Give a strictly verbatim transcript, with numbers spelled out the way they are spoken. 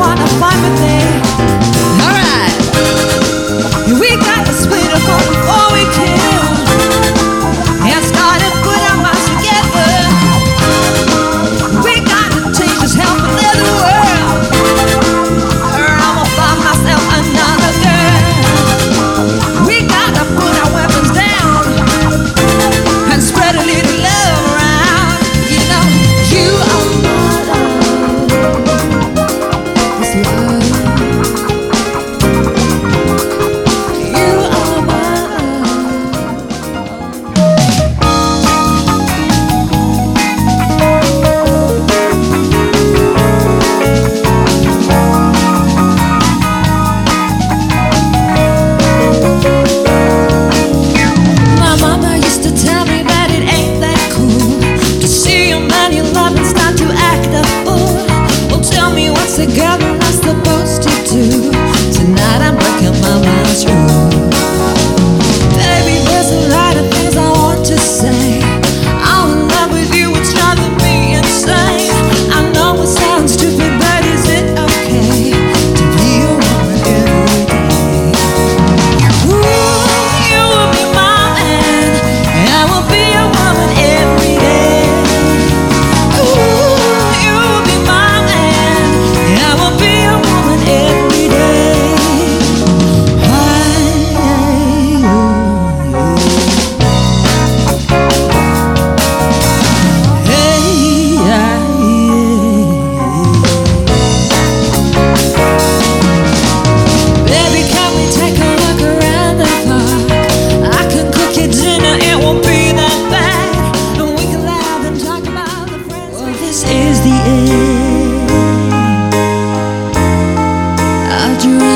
wanna fight with me. Alright, we got to split up before we kill, and start to put our minds together. We got to change this hell for the world, or I'ma find myself another girl. We got to put our weapons down and spread a little love around. You know, you are my love. This love. You are my My mama used to tell me that it ain't that cool to see a man you love and start to act a fool. Well, tell me, what's a girl not supposed to do? Tonight I'm breaking my mind's rule. Baby, there's a lot of things I want to say. I'm in love with you, it's driving me insane. I know it sounds stupid, but is it okay to be a woman every day? Ooh, you will be my man, and I will be a woman every day. Ooh, you will be my man, and I will be a woman every day. Baby, can we take a look around the park? I can cook you dinner, it won't be that bad, and we can laugh and talk about the friends. Well, this is the end. I'll